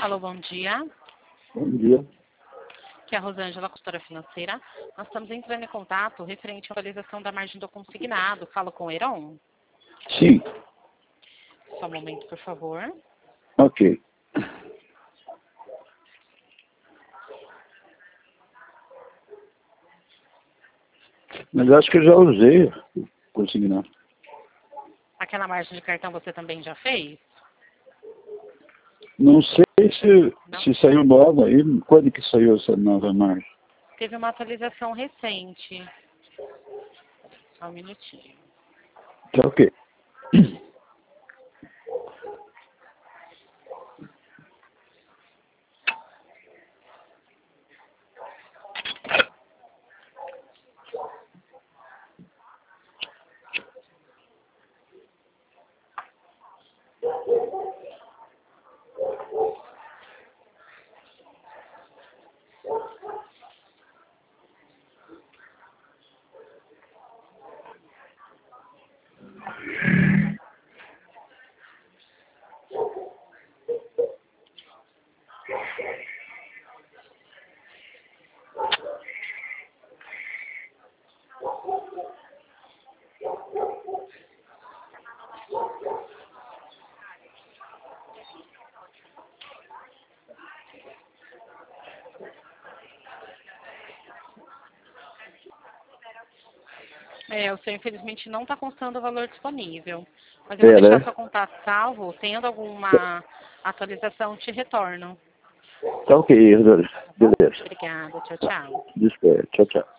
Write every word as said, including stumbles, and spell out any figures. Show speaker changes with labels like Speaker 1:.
Speaker 1: Alô, bom dia.
Speaker 2: Bom dia.
Speaker 1: Aqui é a Rosângela, consultora financeira. Nós estamos entrando em contato referente à atualização da margem do consignado. Falo com o Heron.
Speaker 2: Sim.
Speaker 1: Só um momento, por favor.
Speaker 2: Ok. Mas acho que eu já usei o consignado.
Speaker 1: Aquela margem de cartão você também já fez?
Speaker 2: Não sei se,
Speaker 1: Não?
Speaker 2: se saiu nova aí. Quando que saiu essa nova margem?
Speaker 1: Teve uma atualização recente. Só um minutinho.
Speaker 2: Tá ok.
Speaker 1: É, o seu infelizmente não está constando o valor disponível. Mas eu vou
Speaker 2: É,
Speaker 1: deixar
Speaker 2: né?
Speaker 1: seu contato salvo. Tendo alguma atualização, te retorno.
Speaker 2: Tá ok, Rosângela.
Speaker 1: Tá bom?
Speaker 2: Beleza.
Speaker 1: Obrigada. Tchau, tchau.
Speaker 2: Desculpa. Tchau, tchau.